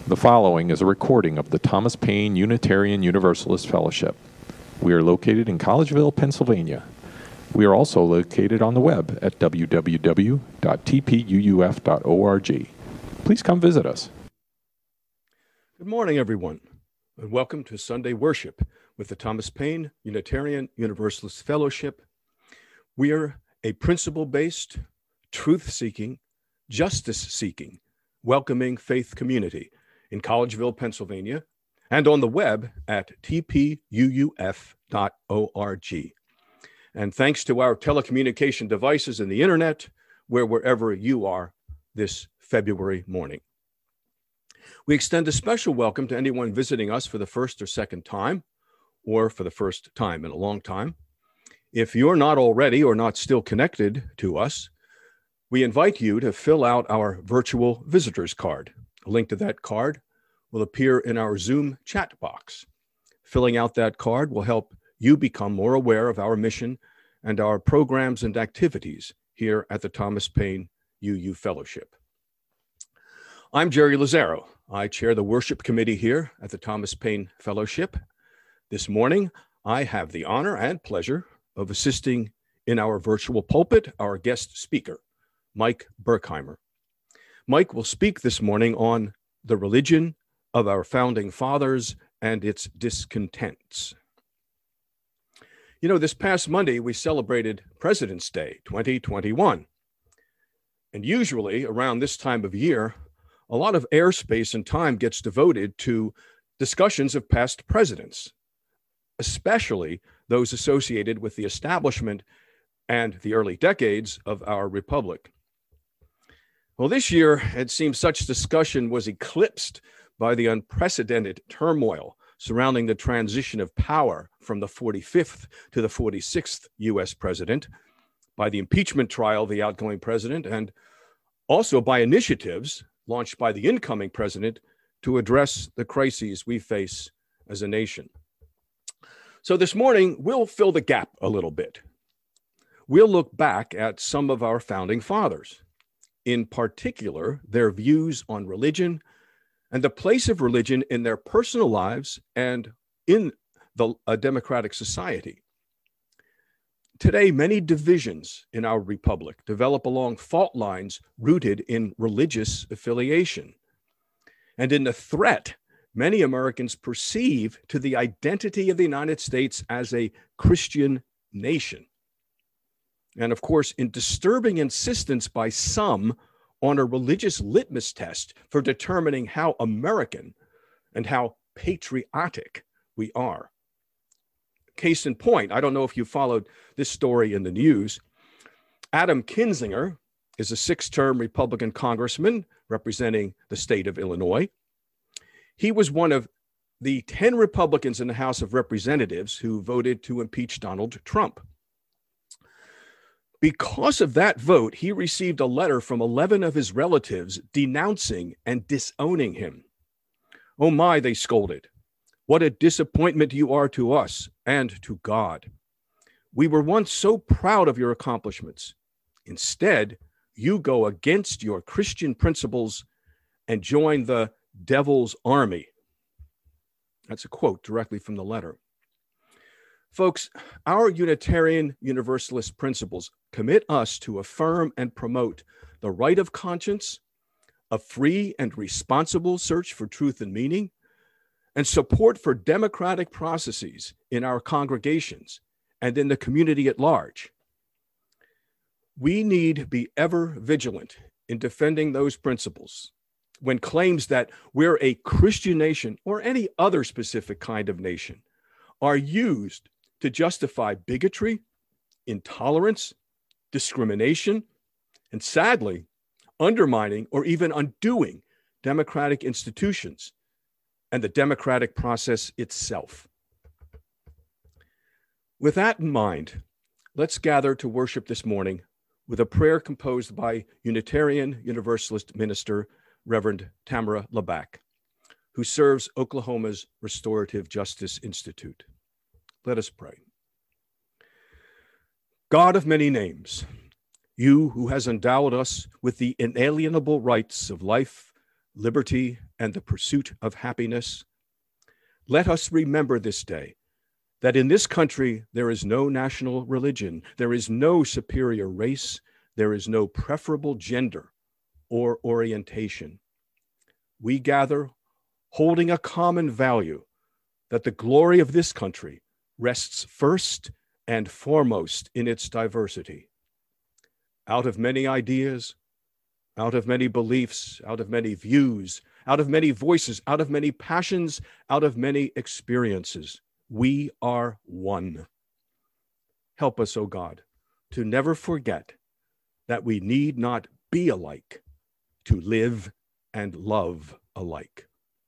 The following is a recording of the Thomas Paine Unitarian Universalist Fellowship. We are located in Collegeville, Pennsylvania. We are also located on the web at www.tpUUF.org. Please come visit us. Good morning, everyone, and welcome to Sunday Worship with the Thomas Paine Unitarian Universalist Fellowship. We are a principle-based, truth-seeking, justice-seeking, welcoming faith community in Collegeville, Pennsylvania, and on the web at tpUUF.org. And thanks to our telecommunication devices and the internet, we're wherever you are this February morning. We extend a special welcome to anyone visiting us for the first or second time, or for the first time in a long time. If you're not already or not still connected to us, we invite you to fill out our virtual visitors card. A link to that card will appear in our Zoom chat box. Filling out that card will help you become more aware of our mission and our programs and activities here at the Thomas Paine UU Fellowship. I'm Jerry Lazaro. I chair the worship committee here at the Thomas Paine Fellowship. This morning, I have the honor and pleasure of assisting in our virtual pulpit, our guest speaker, Mike Berkheimer. Mike will speak this morning on the religion of our founding fathers and its discontents. You know, this past Monday, we celebrated President's Day 2021. And usually around this time of year, a lot of airspace and time gets devoted to discussions of past presidents, especially those associated with the establishment and the early decades of our republic. Well, this year, it seems such discussion was eclipsed by the unprecedented turmoil surrounding the transition of power from the 45th to the 46th U.S. president, by the impeachment trial of the outgoing president, and also by initiatives launched by the incoming president to address the crises we face as a nation. So this morning, we'll fill the gap a little bit. We'll look back at some of our founding fathers, in particular, their views on religion and the place of religion in their personal lives and in a democratic society. Today, many divisions in our republic develop along fault lines rooted in religious affiliation and in the threat many Americans perceive to the identity of the United States as a Christian nation. And of course, in disturbing insistence by some on a religious litmus test for determining how American and how patriotic we are. Case in point, I don't know if you followed this story in the news. Adam Kinzinger is a six-term Republican congressman representing the state of Illinois. He was one of the 10 Republicans in the House of Representatives who voted to impeach Donald Trump. Because of that vote, he received a letter from 11 of his relatives denouncing and disowning him. "Oh my," they scolded, "what a disappointment you are to us and to God. We were once so proud of your accomplishments. Instead, you go against your Christian principles and join the devil's army." That's a quote directly from the letter. Folks, our Unitarian Universalist principles commit us to affirm and promote the right of conscience, a free and responsible search for truth and meaning, and support for democratic processes in our congregations and in the community at large. We need to be ever vigilant in defending those principles when claims that we're a Christian nation or any other specific kind of nation are used to justify bigotry, intolerance, discrimination, and sadly, undermining or even undoing democratic institutions and the democratic process itself. With that in mind, let's gather to worship this morning with a prayer composed by Unitarian Universalist minister, Reverend Tamara Laback, who serves Oklahoma's Restorative Justice Institute. Let us pray. God of many names, you who has endowed us with the inalienable rights of life, liberty, and the pursuit of happiness. Let us remember this day that in this country there is no national religion, there is no superior race, there is no preferable gender or orientation. We gather holding a common value that the glory of this country rests first and foremost in its diversity. Out of many ideas, out of many beliefs, out of many views, out of many voices, out of many passions, out of many experiences, we are one. Help us, O God, to never forget that we need not be alike to live and love alike.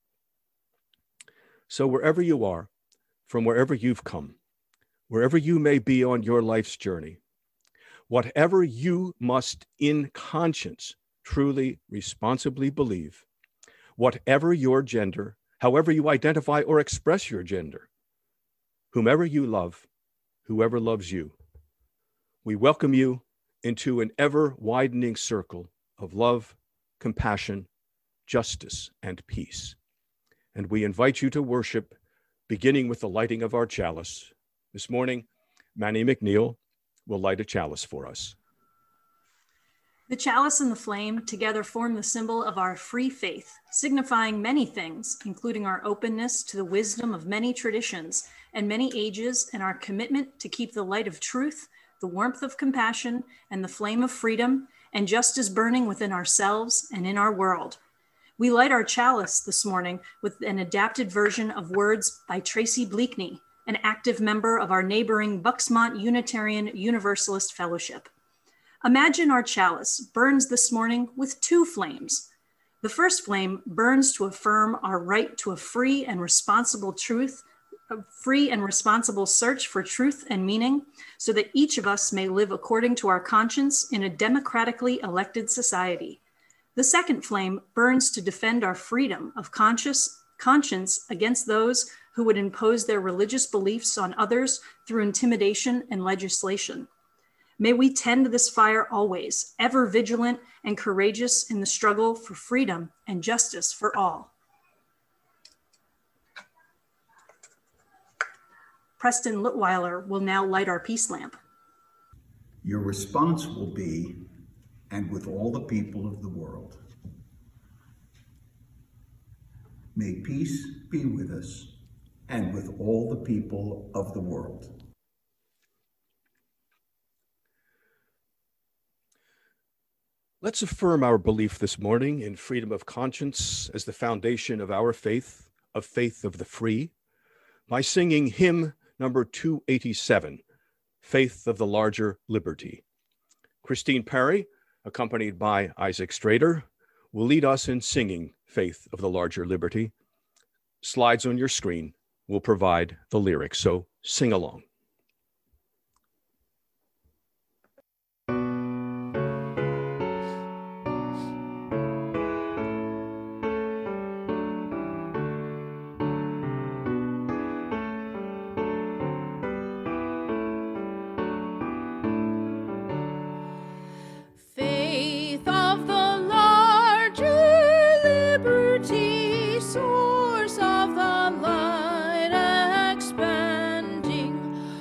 So wherever you are, from wherever you've come, wherever you may be on your life's journey, whatever you must in conscience truly, responsibly believe, whatever your gender, however you identify or express your gender, whomever you love, whoever loves you, we welcome you into an ever-widening circle of love, compassion, justice, and peace. And we invite you to worship, beginning with the lighting of our chalice. This morning, Manny McNeil will light a chalice for us. The chalice and the flame together form the symbol of our free faith, signifying many things, including our openness to the wisdom of many traditions and many ages, and our commitment to keep the light of truth, the warmth of compassion, and the flame of freedom and justice burning within ourselves and in our world. We light our chalice this morning with an adapted version of words by Tracy Bleakney, an active member of our neighboring Bucksmont Unitarian Universalist Fellowship. Imagine our chalice burns this morning with two flames. The first flame burns to affirm our right to a free and responsible search for truth and meaning, so that each of us may live according to our conscience in a democratically elected society. The second flame burns to defend our freedom of conscience against those who would impose their religious beliefs on others through intimidation and legislation. May we tend this fire always, ever vigilant and courageous in the struggle for freedom and justice for all. Preston Litweiler will now light our peace lamp. Your response will be, and with all the people of the world. May peace be with us, and with all the people of the world. Let's affirm our belief this morning in freedom of conscience as the foundation of our faith of the free, by singing hymn number 287, Faith of the Larger Liberty. Christine Perry, accompanied by Isaac Strader, will lead us in singing Faith of the Larger Liberty. Slides on your screen will provide the lyrics, so sing along. Source of the light expanding,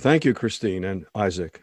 Thank you, Christine and Isaac.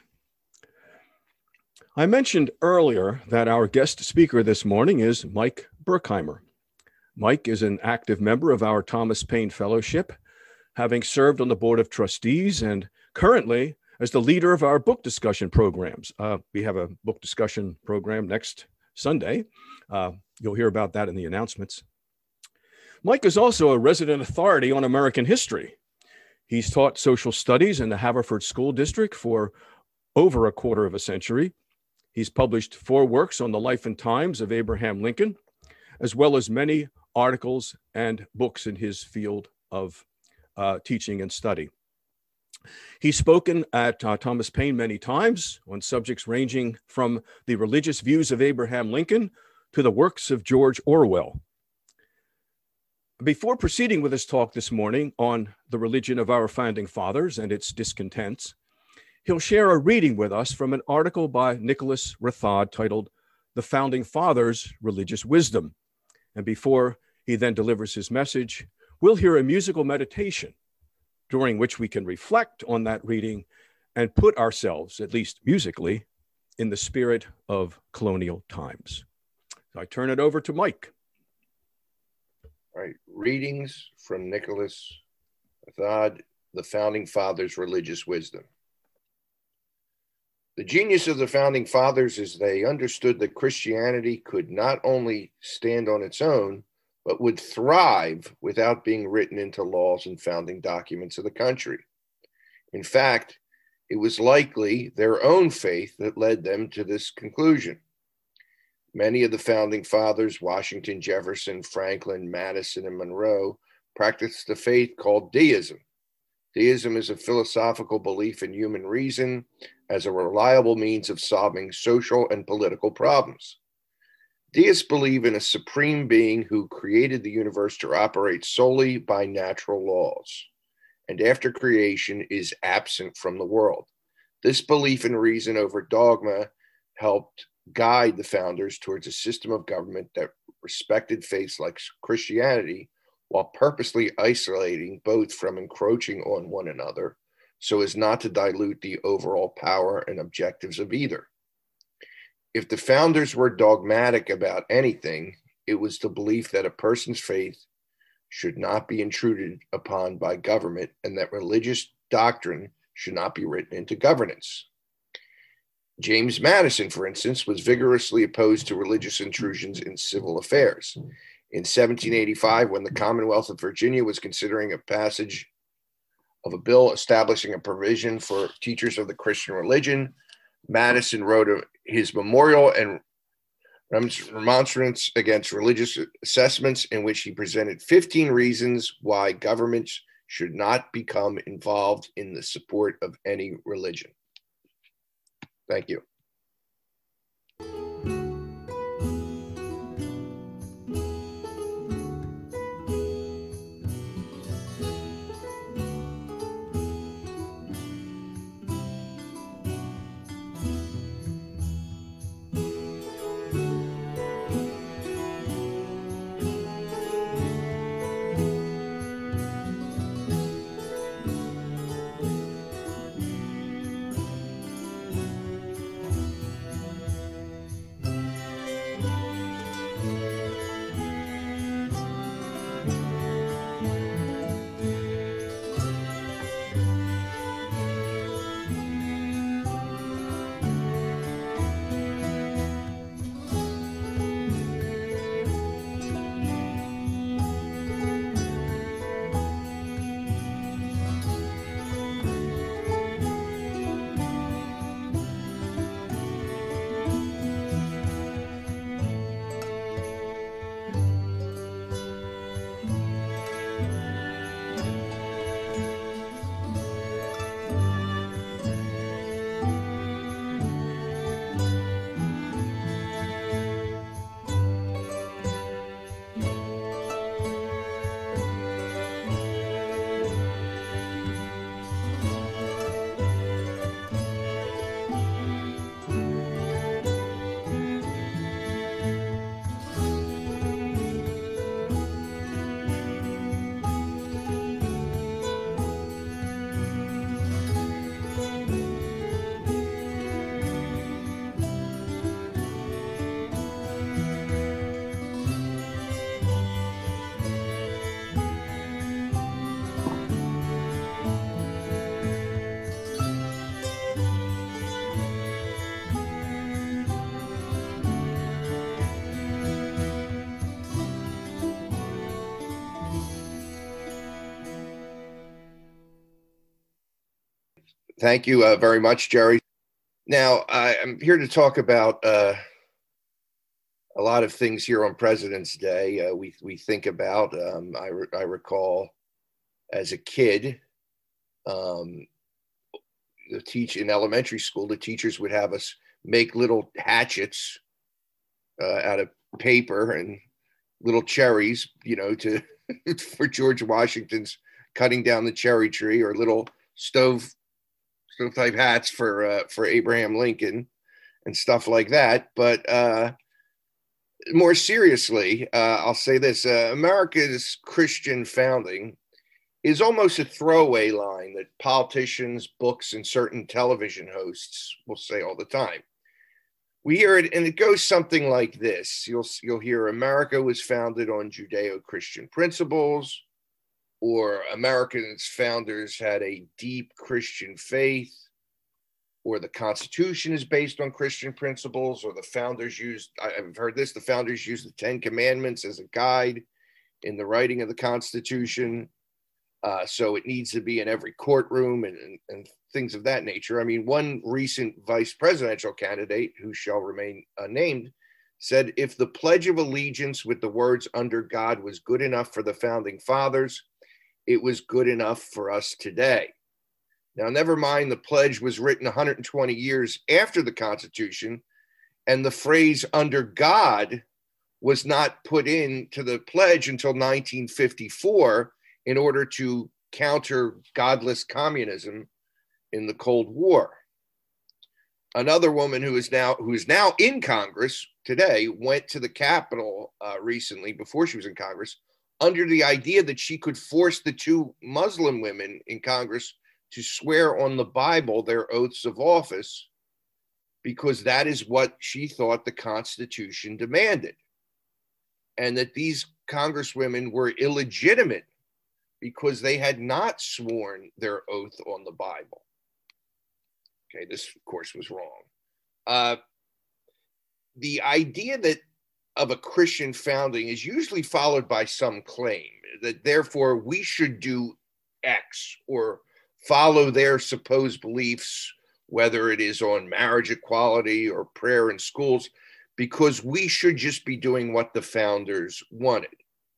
I mentioned earlier that our guest speaker this morning is Mike Berkheimer. Mike is an active member of our Thomas Paine Fellowship, having served on the Board of Trustees and currently as the leader of our book discussion programs. We have a book discussion program next Sunday. You'll hear about that in the announcements. Mike is also a resident authority on American history. He's taught social studies in the Haverford School District for over a quarter of a century. He's published 4 works on the life and times of Abraham Lincoln, as well as many articles and books in his field of teaching and study. He's spoken at Thomas Paine many times on subjects ranging from the religious views of Abraham Lincoln to the works of George Orwell. Before proceeding with his talk this morning on the religion of our founding fathers and its discontents, he'll share a reading with us from an article by Nicholas Rathod titled The Founding Fathers' Religious Wisdom. And before he then delivers his message, we'll hear a musical meditation during which we can reflect on that reading and put ourselves, at least musically, in the spirit of colonial times. So I turn it over to Mike. All right, readings from Nicholas Rathod, The Founding Fathers' Religious Wisdom. The genius of the Founding Fathers is they understood that Christianity could not only stand on its own, but would thrive without being written into laws and founding documents of the country. In fact, it was likely their own faith that led them to this conclusion. Many of the founding fathers, Washington, Jefferson, Franklin, Madison, and Monroe, practiced the faith called deism. Deism is a philosophical belief in human reason as a reliable means of solving social and political problems. Deists believe in a supreme being who created the universe to operate solely by natural laws, and after creation is absent from the world. This belief in reason over dogma helped guide the founders towards a system of government that respected faiths like Christianity while purposely isolating both from encroaching on one another so as not to dilute the overall power and objectives of either. If the founders were dogmatic about anything, it was the belief that a person's faith should not be intruded upon by government and that religious doctrine should not be written into governance. James Madison, for instance, was vigorously opposed to religious intrusions in civil affairs. In 1785, when the Commonwealth of Virginia was considering a passage of a bill establishing a provision for teachers of the Christian religion, Madison wrote his memorial and remonstrance against religious assessments, in which he presented 15 reasons why governments should not become involved in the support of any religion. Thank you. Thank you very much, Jerry. Now, I'm here to talk about a lot of things here on President's Day. We think about, I recall as a kid, in elementary school, the teachers would have us make little hatchets out of paper and little cherries, to for George Washington's cutting down the cherry tree, or little stove type hats for Abraham Lincoln and stuff like that. But more seriously, I'll say this: America's Christian founding is almost a throwaway line that politicians, books, and certain television hosts will say all the time. We hear it, and it goes something like this. You'll hear America was founded on Judeo-Christian principles, or Americans' founders had a deep Christian faith, or the Constitution is based on Christian principles, or the founders used, I've heard this, the founders used the Ten Commandments as a guide in the writing of the Constitution. So it needs to be in every courtroom and things of that nature. I mean, one recent vice presidential candidate, who shall remain unnamed, said, if the Pledge of Allegiance with the words "under God" was good enough for the founding fathers, it was good enough for us today. Now, never mind, the pledge was written 120 years after the Constitution, and the phrase "under God" was not put into the pledge until 1954 in order to counter godless communism in the Cold War. Another woman who is now in Congress today went to the Capitol recently, before she was in Congress, under the idea that she could force the two Muslim women in Congress to swear on the Bible their oaths of office, because that is what she thought the Constitution demanded, and that these congresswomen were illegitimate because they had not sworn their oath on the Bible. Okay, this, of course, was wrong. The idea of a Christian founding is usually followed by some claim that therefore we should do X or follow their supposed beliefs, whether it is on marriage equality or prayer in schools, because we should just be doing what the founders wanted.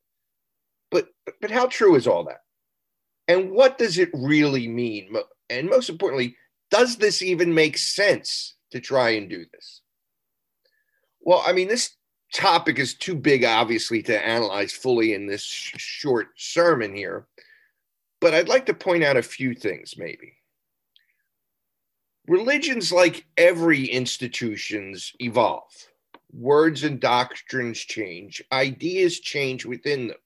But how true is all that? And what does it really mean? And most importantly, does this even make sense to try and do this? Well, I mean, this topic is too big, obviously, to analyze fully in this short sermon here. But I'd like to point out a few things, maybe. Religions, like every institutions, evolve. Words and doctrines change. Ideas change within them.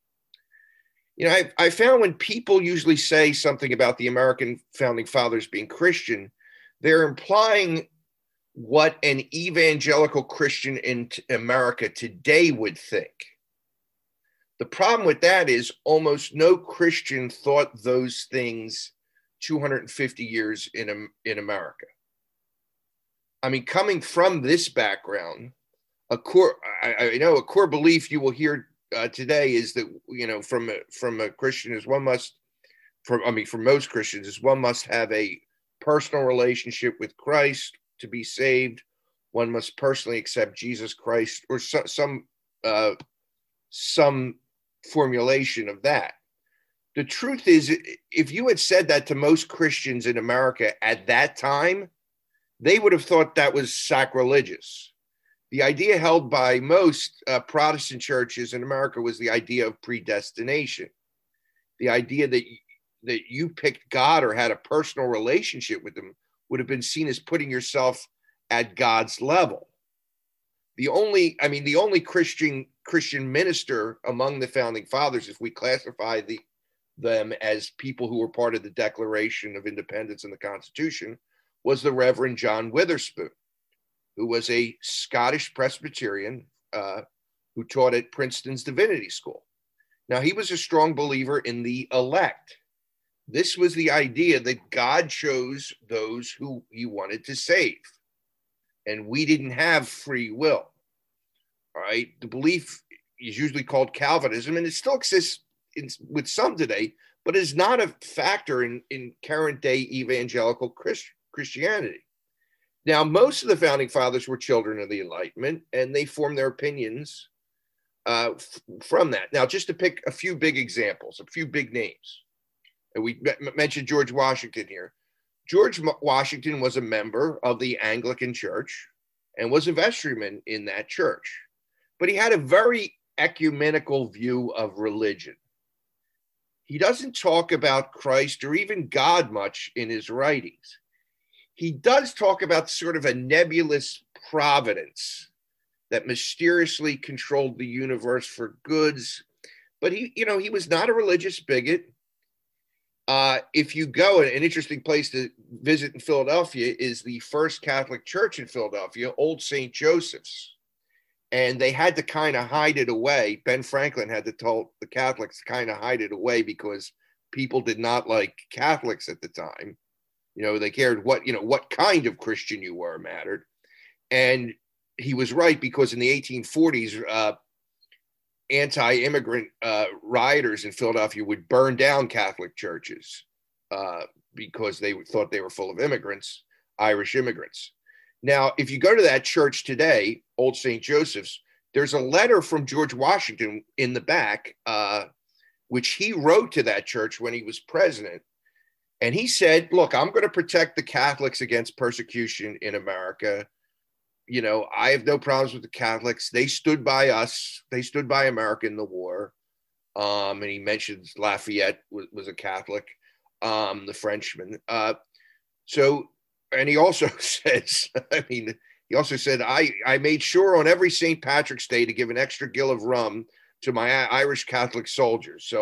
I found when people usually say something about the American founding fathers being Christian, they're implying what an evangelical Christian in America today would think. The problem with that is almost no Christian thought those things 250 years in America. I mean, coming from this background, a core belief you will hear today is that, from a Christian is from most Christians, is one must have a personal relationship with Christ to be saved. One must personally accept Jesus Christ, or some formulation of that. The truth is, if you had said that to most Christians in America at that time, they would have thought that was sacrilegious. The idea held by most Protestant churches in America was the idea of predestination. The idea that you picked God or had a personal relationship with him would have been seen as putting yourself at God's level. The only Christian minister among the founding fathers, if we classify them as people who were part of the Declaration of Independence and the Constitution, was the Reverend John Witherspoon, who was a Scottish Presbyterian who taught at Princeton's Divinity School. Now, he was a strong believer in the elect. This was the idea that God chose those who he wanted to save, and we didn't have free will. All right. The belief is usually called Calvinism, and it still exists with some today, but is not a factor in current day evangelical Christianity. Now, most of the founding fathers were children of the Enlightenment, and they formed their opinions from that. Now, just to pick a few big examples, a few big names. And we mentioned George Washington here. George Washington was a member of the Anglican Church and was a vestryman in that church. But he had a very ecumenical view of religion. He doesn't talk about Christ or even God much in his writings. He does talk about sort of a nebulous providence that mysteriously controlled the universe for goods. But he was not a religious bigot. If you go, an interesting place to visit in Philadelphia is the First Catholic Church in Philadelphia, Old St. Joseph's. And they had to kind of hide it away. Ben Franklin had to tell the Catholics to kind of hide it away because people did not like Catholics at the time. They cared what kind of Christian you were mattered. And he was right, because in the 1840s, anti-immigrant rioters in Philadelphia would burn down Catholic churches because they thought they were full of immigrants, Irish immigrants. Now, if you go to that church today, Old St. Joseph's, there's a letter from George Washington in the back, which he wrote to that church when he was president. And he said, look, I'm going to protect the Catholics against persecution in America. I have no problems with the Catholics. They stood by us. They stood by America in the war. And he mentions Lafayette was a Catholic, the Frenchman. And he also says, I made sure on every St. Patrick's Day to give an extra gill of rum to my Irish Catholic soldiers. So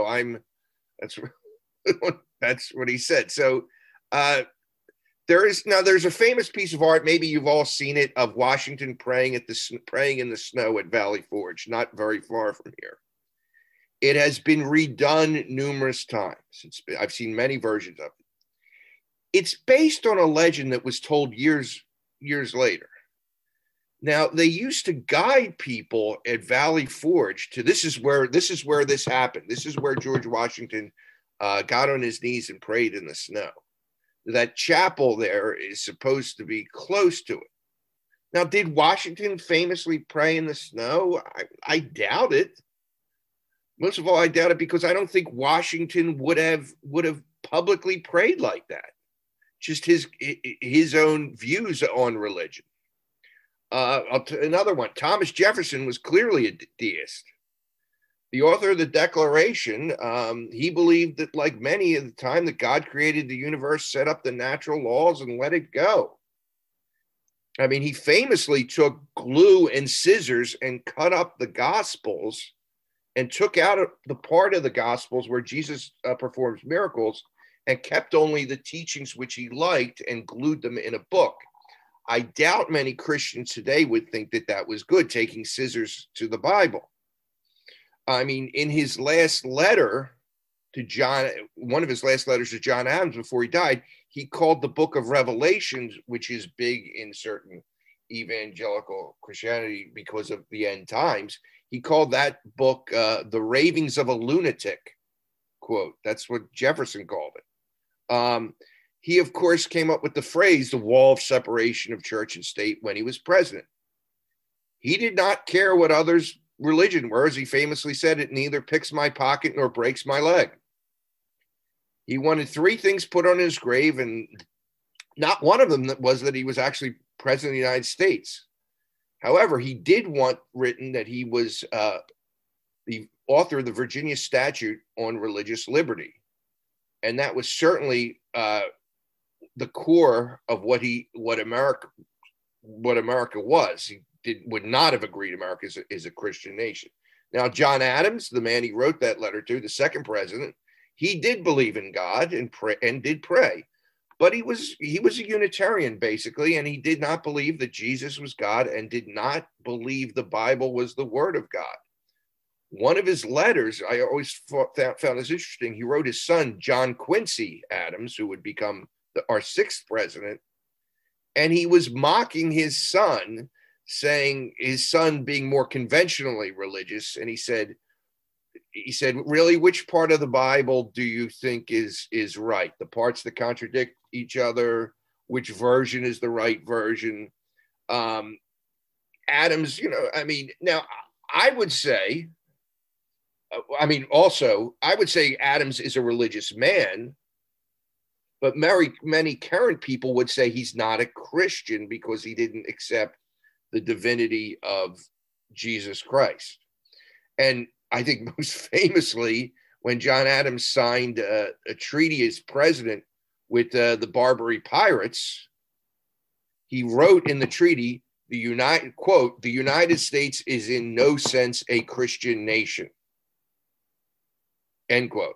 that's what he said. So there's a famous piece of art, maybe you've all seen it, of Washington praying in the snow at Valley Forge, not very far from here. It has been redone numerous times. I've seen many versions of it. It's based on a legend that was told years later. Now, they used to guide people at Valley Forge to this is where this happened. This is where George Washington got on his knees and prayed in the snow. That chapel there is supposed to be close to it. Now, did Washington famously pray in the snow? I doubt it. Most of all, I doubt it because I don't think Washington would have publicly prayed like that. Just his own views on religion. Another one, Thomas Jefferson was clearly a deist. The author of the Declaration, he believed that, like many at the time, that God created the universe, set up the natural laws, and let it go. I mean, he famously took glue and scissors and cut up the Gospels and took out the part of the Gospels where Jesus performs miracles and kept only the teachings which he liked and glued them in a book. I doubt many Christians today would think that that was good, taking scissors to the Bible. I mean, in his last letter to John, one of his last letters to John Adams before he died, he called the book of Revelations, which is big in certain evangelical Christianity because of the end times, he called that book the ravings of a lunatic, quote. That's what Jefferson called it. He, of course, came up with the phrase, the wall of separation of church and state, when he was president. He did not care what others' religion were. As he famously said, it neither picks my pocket nor breaks my leg. He wanted three things put on his grave, and not one of them was that he was actually president of the United States. However, he did want written that he was the author of the Virginia Statute on religious liberty. And that was certainly the core of what America was. He would not have agreed America is a Christian nation. Now, John Adams, the man he wrote that letter to, the second president, he did believe in God and did pray, but he was a Unitarian basically, and he did not believe that Jesus was God and did not believe the Bible was the Word of God. One of his letters, I always found this interesting. He wrote his son, John Quincy Adams, who would become our sixth president, and he was mocking his son, saying his son being more conventionally religious. And he said, he said, really, which part of the Bible do you think is right? The parts that contradict each other, which version is the right version? Adams, I mean, now I would say, I would say Adams is a religious man, but many current people would say he's not a Christian because he didn't accept the divinity of Jesus Christ. And I think most famously, when John Adams signed a treaty as president with the Barbary Pirates, he wrote in the treaty, the United States is in no sense a Christian nation, end quote.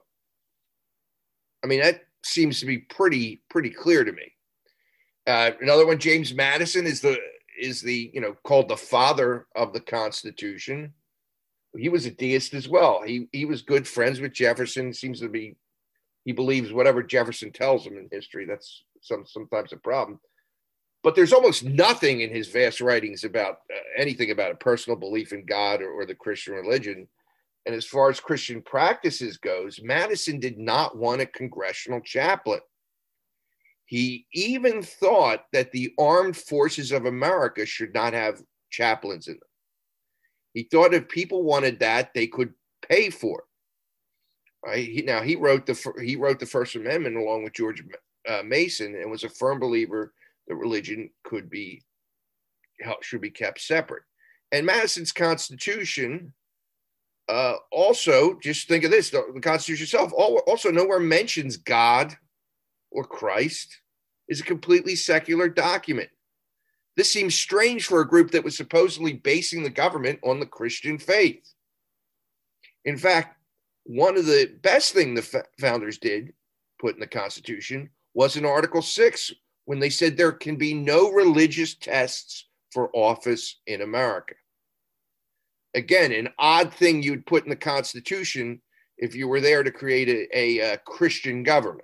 I mean, that seems to be pretty clear to me. Another one, James Madison is called the father of the Constitution. He was a deist as well. He was good friends with Jefferson. He believes whatever Jefferson tells him in history. That's sometimes a problem. But there's almost nothing in his vast writings about anything about a personal belief in God or the Christian religion. And as far as Christian practices goes, Madison did not want a congressional chaplain. He even thought that the armed forces of America should not have chaplains in them. He thought if people wanted that, they could pay for it. Right? He wrote the First Amendment along with George Mason, and was a firm believer that religion should be kept separate. And Madison's Constitution also, just think of this: the Constitution itself also nowhere mentions God or Christ. Is a completely secular document. This seems strange for a group that was supposedly basing the government on the Christian faith. In fact, one of the best things the founders did put in the Constitution was in Article 6, when they said there can be no religious tests for office in America. Again, an odd thing you'd put in the Constitution if you were there to create a Christian government.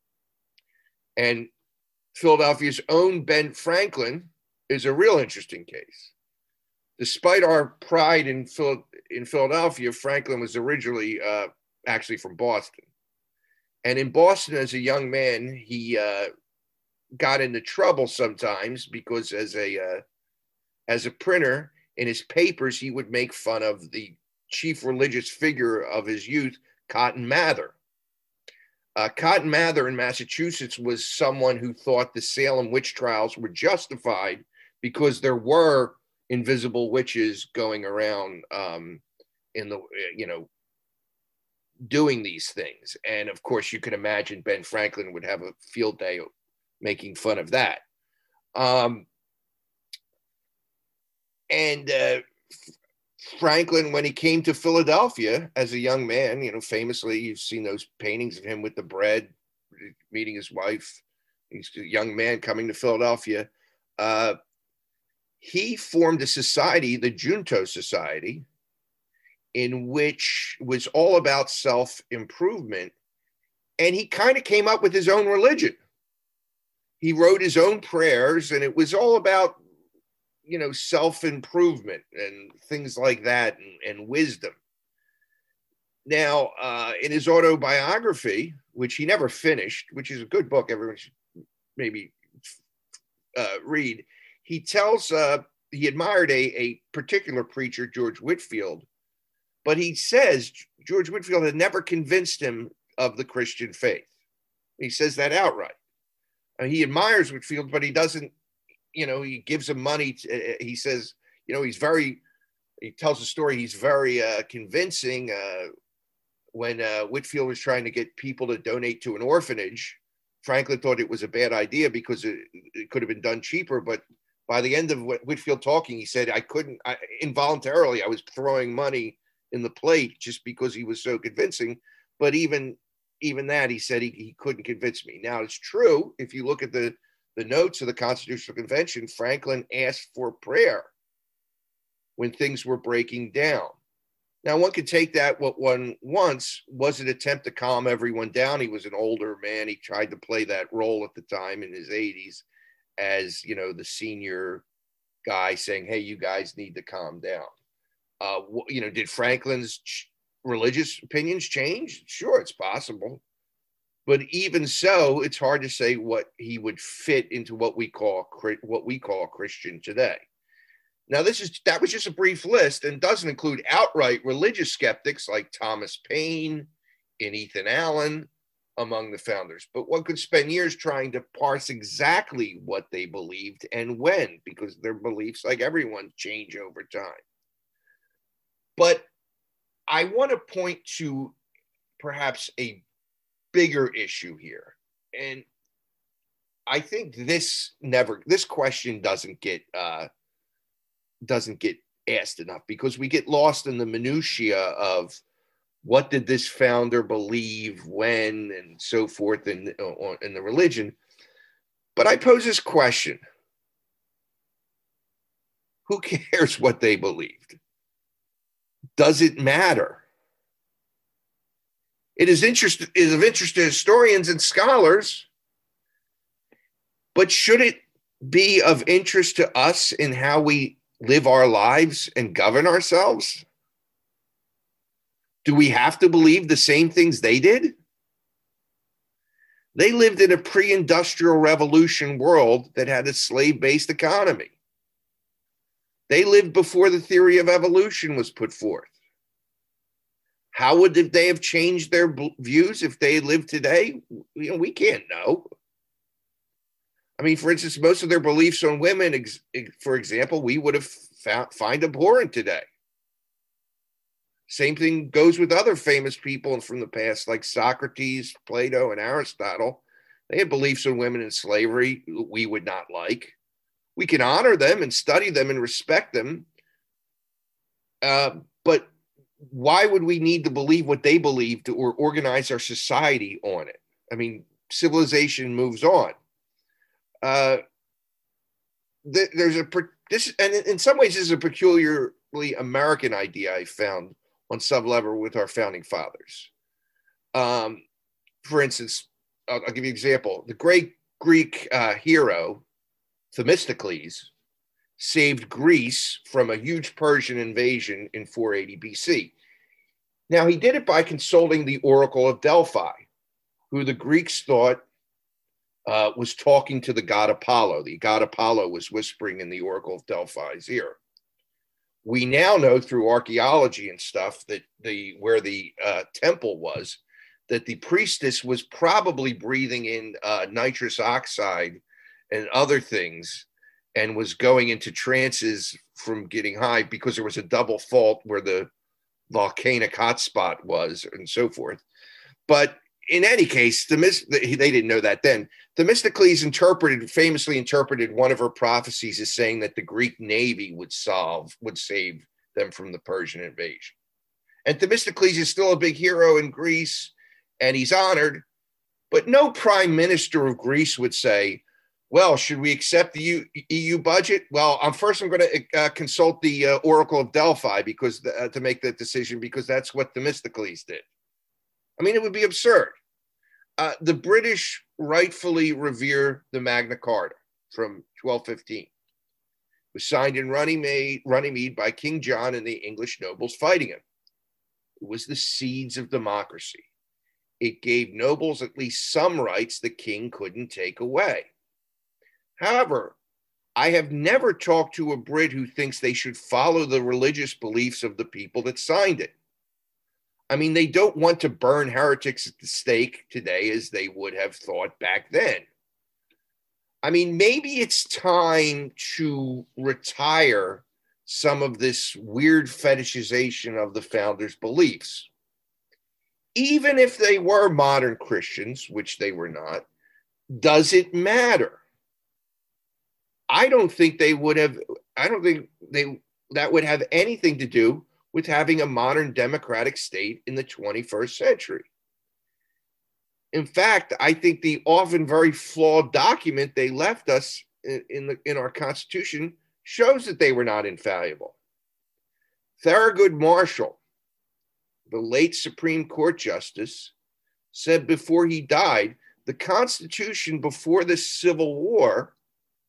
And Philadelphia's own Ben Franklin is a real interesting case. Despite our pride in Philadelphia, Franklin was originally actually from Boston. And in Boston, as a young man, he got into trouble sometimes because as a printer in his papers, he would make fun of the chief religious figure of his youth, Cotton Mather. Cotton Mather in Massachusetts was someone who thought the Salem witch trials were justified because there were invisible witches going around doing these things. And of course, you can imagine Ben Franklin would have a field day making fun of that. Franklin, when he came to Philadelphia as a young man, famously, you've seen those paintings of him with the bread, meeting his wife. He's a young man coming to Philadelphia. He formed a society, the Junto Society, in which was all about self-improvement. And he kind of came up with his own religion. He wrote his own prayers, and it was all about self-improvement and things like that, and wisdom. Now, in his autobiography, which he never finished, which is a good book, everyone should maybe read, he tells he admired a particular preacher, George Whitefield, but he says George Whitefield had never convinced him of the Christian faith. He says that outright. He admires Whitefield, but he doesn't, he gives him money. He says, he tells a story, he's very convincing. When Whitefield was trying to get people to donate to an orphanage, Franklin thought it was a bad idea because it could have been done cheaper. But by the end of Whitefield talking, he said, involuntarily, I was throwing money in the plate just because he was so convincing. But even that, he said he couldn't convince me. Now, it's true. If you look at the notes of the Constitutional Convention, Franklin asked for prayer when things were breaking down. Now, one could take that what one wants was an attempt to calm everyone down. He was an older man. He tried to play that role at the time in his 80s as, the senior guy saying, hey, you guys need to calm down. Did Franklin's religious opinions change? Sure, it's possible. But even so, it's hard to say what he would fit into what we call Christian today. Now, that was just a brief list and doesn't include outright religious skeptics like Thomas Paine and Ethan Allen among the founders. But one could spend years trying to parse exactly what they believed and when, because their beliefs, like everyone, change over time. But I want to point to perhaps a bigger issue here. And I think this question doesn't get asked enough, because we get lost in the minutia of what did this founder believe, when, and so forth in the religion. But I pose this question: who cares what they believed? Does it matter? It is of interest to historians and scholars, but should it be of interest to us in how we live our lives and govern ourselves? Do we have to believe the same things they did? They lived in a pre-industrial revolution world that had a slave-based economy. They lived before the theory of evolution was put forth. How would they have changed their views if they lived today? We can't know. I mean, for instance, most of their beliefs on women, for example, we would have find abhorrent today. Same thing goes with other famous people from the past, like Socrates, Plato, and Aristotle. They had beliefs on women in slavery we would not like. We can honor them and study them and respect them. But why would we need to believe what they believed or organize our society on it? I mean, civilization moves on. And in some ways, this is a peculiarly American idea I found on some level with our founding fathers. For instance, I'll give you an example. The great Greek hero, Themistocles, saved Greece from a huge Persian invasion in 480 BC. Now, he did it by consulting the Oracle of Delphi, who the Greeks thought was talking to the god Apollo. The god Apollo was whispering in the Oracle of Delphi's ear. We now know through archaeology and stuff that where the temple was, that the priestess was probably breathing in nitrous oxide and other things, and was going into trances from getting high because there was a double fault where the volcanic hotspot was and so forth. But in any case, they didn't know that then. Themistocles famously interpreted one of her prophecies as saying that the Greek navy would save them from the Persian invasion. And Themistocles is still a big hero in Greece, and he's honored, but no prime minister of Greece would say, well, should we accept the EU budget? Well, I'm going to consult the Oracle of Delphi to make that decision, because that's what Themistocles did. I mean, it would be absurd. The British rightfully revere the Magna Carta from 1215. It was signed in Runnymede by King John and the English nobles fighting him. It was the seeds of democracy. It gave nobles at least some rights the king couldn't take away. However, I have never talked to a Brit who thinks they should follow the religious beliefs of the people that signed it. I mean, they don't want to burn heretics at the stake today as they would have thought back then. I mean, maybe it's time to retire some of this weird fetishization of the founders' beliefs. Even if they were modern Christians, which they were not, does it matter? I don't think that would have anything to do with having a modern democratic state in the 21st century. In fact, I think the often very flawed document they left us in our Constitution shows that they were not infallible. Thurgood Marshall, the late Supreme Court Justice, said before he died, the Constitution before the Civil War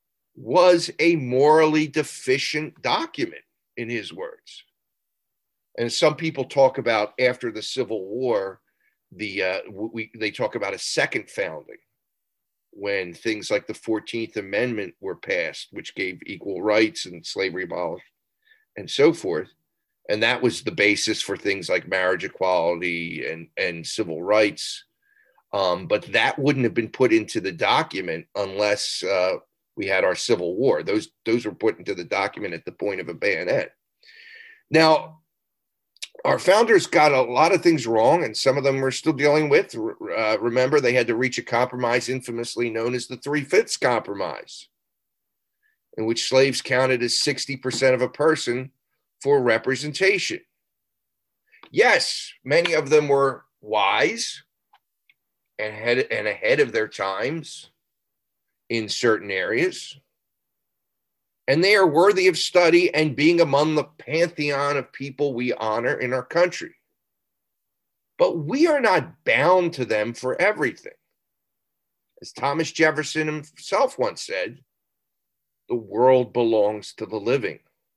was a morally deficient document, in his words. And some people talk about after the Civil War, they talk about a second founding, when things like the 14th Amendment were passed, which gave equal rights and slavery abolished and so forth. And that was the basis for things like marriage equality and civil rights. But that wouldn't have been put into the document unless we had our Civil War. Those were put into the document at the point of a bayonet. Now, our founders got a lot of things wrong, and some of them we're still dealing with. Remember, they had to reach a compromise infamously known as the 3/5 Compromise, in which slaves counted as 60% of a person for representation. Yes, many of them were wise and ahead of their times in certain areas, and they are worthy of study and being among the pantheon of people we honor in our country. But we are not bound to them for everything. As Thomas Jefferson himself once said, the world belongs to the living.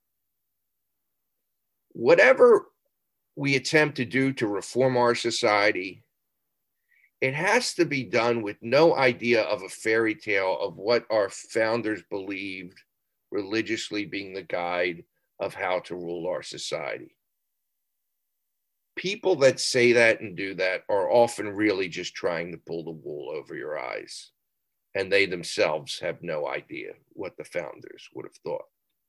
Whatever we attempt to do to reform our society, it has to be done with no idea of a fairy tale of what our founders believed religiously being the guide of how to rule our society. People that say that and do that are often really just trying to pull the wool over your eyes, and they themselves have no idea what the founders would have thought.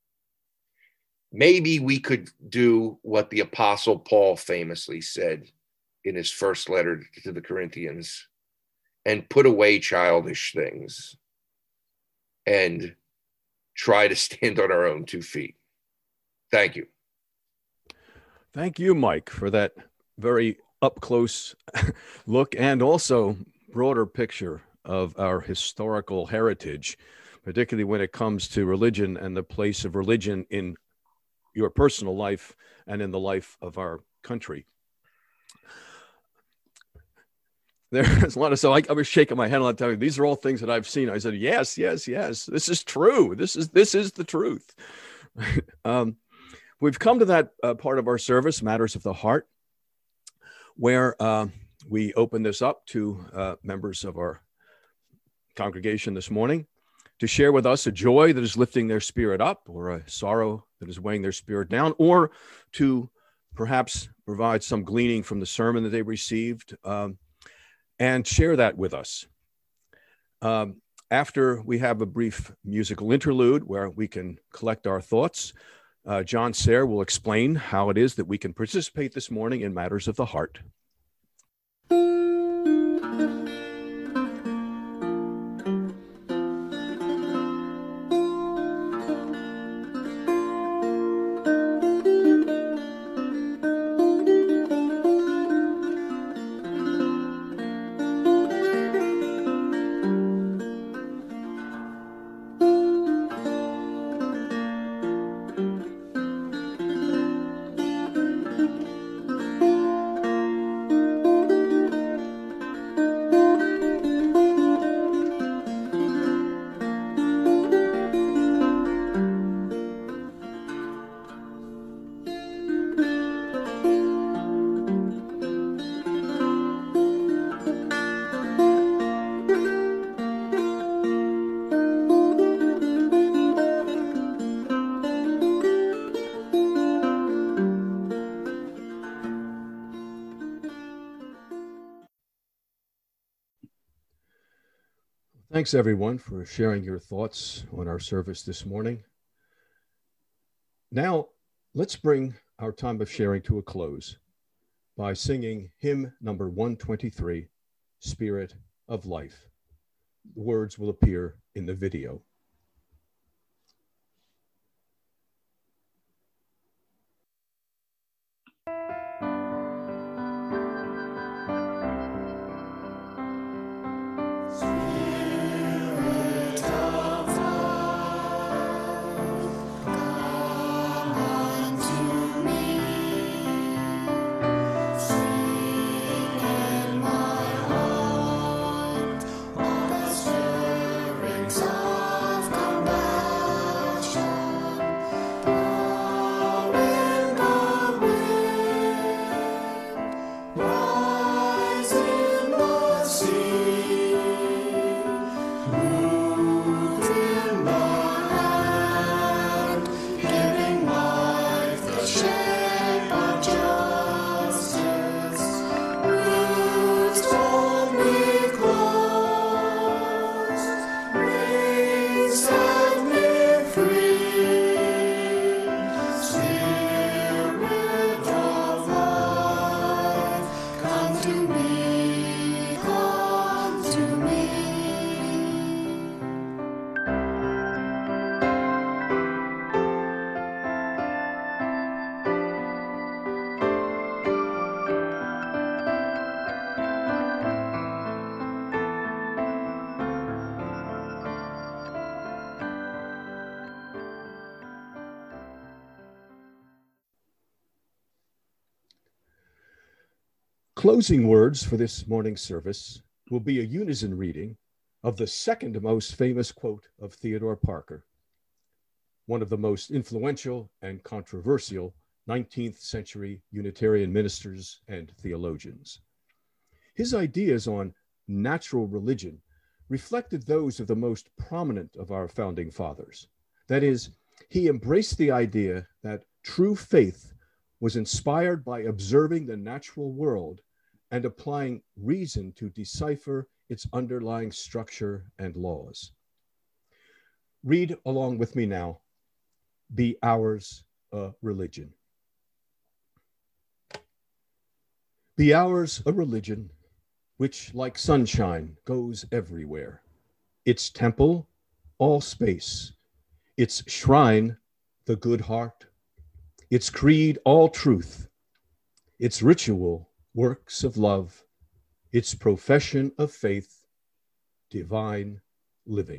Maybe we could do what the Apostle Paul famously said in his first letter to the Corinthians and put away childish things and try to stand on our own 2 feet. Thank you. Thank you, Mike, for that very up-close look and also broader picture of our historical heritage, particularly when it comes to religion and the place of religion in your personal life and in the life of our country. There's a lot of, so I was shaking my head a lot of times. These are all things that I've seen. I said, yes, yes, yes. This is true. This is the truth. We've come to that part of our service, Matters of the Heart, where we open this up to members of our congregation this morning to share with us a joy that is lifting their spirit up, or a sorrow that is weighing their spirit down, or to perhaps provide some gleaning from the sermon that they received, and share that with us. After we have a brief musical interlude where we can collect our thoughts, John Sayre will explain how it is that we can participate this morning in Matters of the Heart. Thanks, everyone, for sharing your thoughts on our service this morning. Now, let's bring our time of sharing to a close by singing hymn number 123, Spirit of Life. The words will appear in the video. Song closing words for this morning's service will be a unison reading of the second most famous quote of Theodore Parker, one of the most influential and controversial 19th century Unitarian ministers and theologians. His ideas on natural religion reflected those of the most prominent of our founding fathers. That is, he embraced the idea that true faith was inspired by observing the natural world and applying reason to decipher its underlying structure and laws. Read along with me now, "Be Ours a Religion." Be ours a religion which, like sunshine, goes everywhere. Its temple, all space. Its shrine, the good heart. Its creed, all truth. Its ritual, works of love. Its profession of faith, divine living.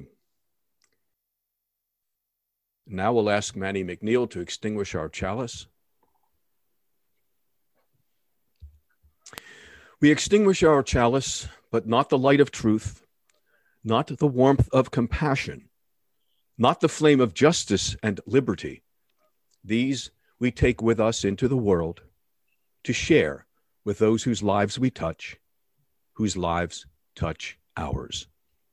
Now we'll ask Manny McNeil to extinguish our chalice. We extinguish our chalice, but not the light of truth, not the warmth of compassion, not the flame of justice and liberty. These we take with us into the world to share with those whose lives we touch, whose lives touch ours.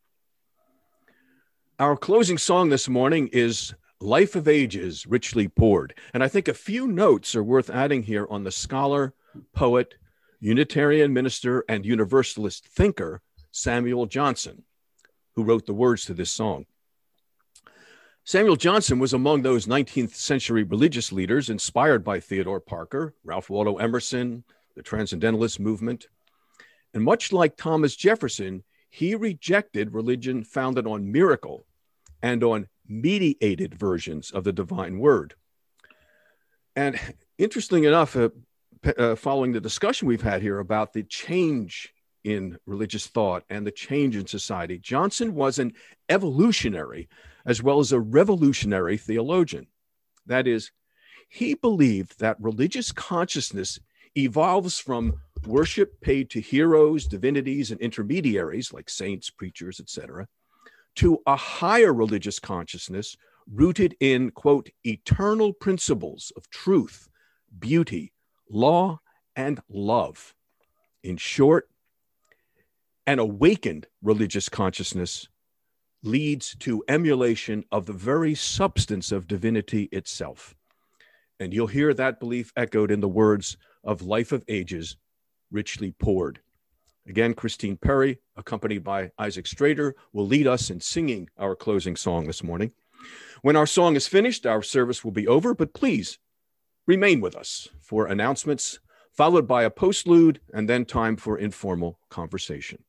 Our closing song this morning is "Life of Ages, Richly Poured." And I think a few notes are worth adding here on the scholar, poet, Unitarian minister, and Universalist thinker, Samuel Johnson, who wrote the words to this song. Samuel Johnson was among those 19th century religious leaders inspired by Theodore Parker, Ralph Waldo Emerson, the Transcendentalist movement. And much like Thomas Jefferson, he rejected religion founded on miracle and on mediated versions of the divine word. And interesting enough, following the discussion we've had here about the change in religious thought and the change in society, Johnson was an evolutionary as well as a revolutionary theologian. That is, he believed that religious consciousness evolves from worship paid to heroes, divinities, and intermediaries like saints, preachers, etc., to a higher religious consciousness rooted in, quote, eternal principles of truth, beauty, law, and love. In short, an awakened religious consciousness leads to emulation of the very substance of divinity itself. And you'll hear that belief echoed in the words of "Life of Ages, Richly Poured." Again, Christine Perry, accompanied by Isaac Strader, will lead us in singing our closing song this morning. When our song is finished, our service will be over, but please remain with us for announcements, followed by a postlude, and then time for informal conversation.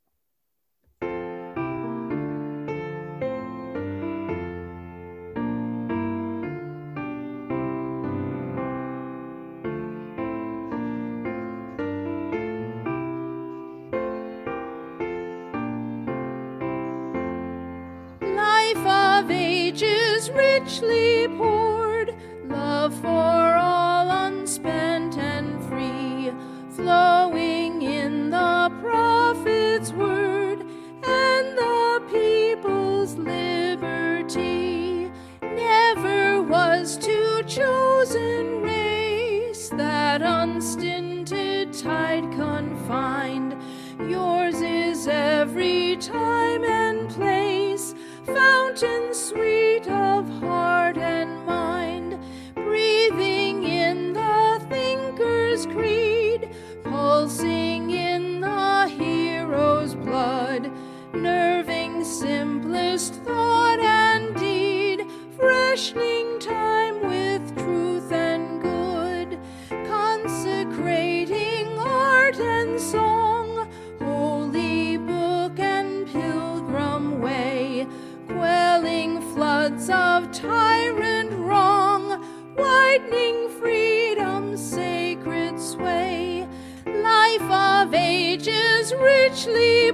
Life of ages richly poured, love for all unspent and free, flowing in the prophet's word and the people's liberty. Never was to chosen race that unstinted tide confined. Yours is every time and place, fountain sweet of heart and mind, breathing in the thinker's creed, pulsing in the hero's blood, nerving simplest thought and deed, freshening time with truth and good, consecrating art and song, holy book and pilgrim way, quelling floods of tyrant wrong, widening freedom's sacred sway. Life of ages richly